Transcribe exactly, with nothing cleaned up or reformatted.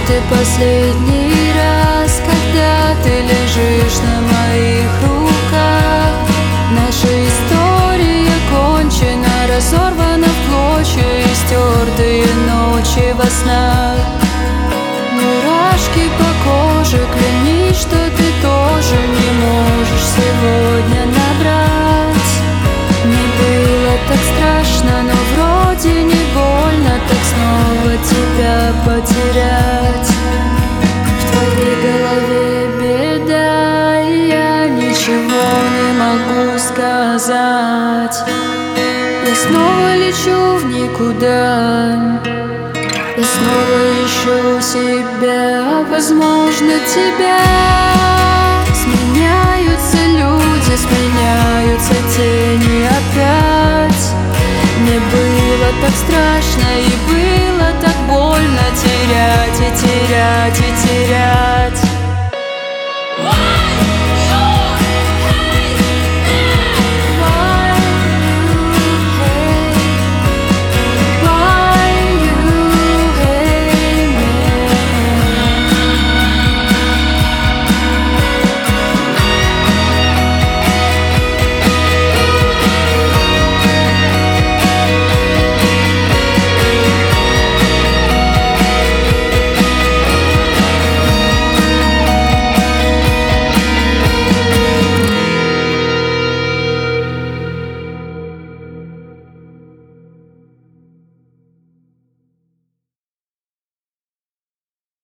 ты последний раз, когда ты лежишь на моих руках? Наша история кончена, разорвана в клочья и стертые ночи во снах. Мурашки по коже, клянись, что ты тоже не можешь сегодня набрать. Не было так страшно, но вроде не больно так снова тебя потерять. В твоей голове беда, и я ничего не могу сказать. Я снова лечу в никуда, я снова ищу себя, возможно, тебя. Сменяются люди, сменяются тени опять. Мне было так страшно и было так больно терять и терять и терять.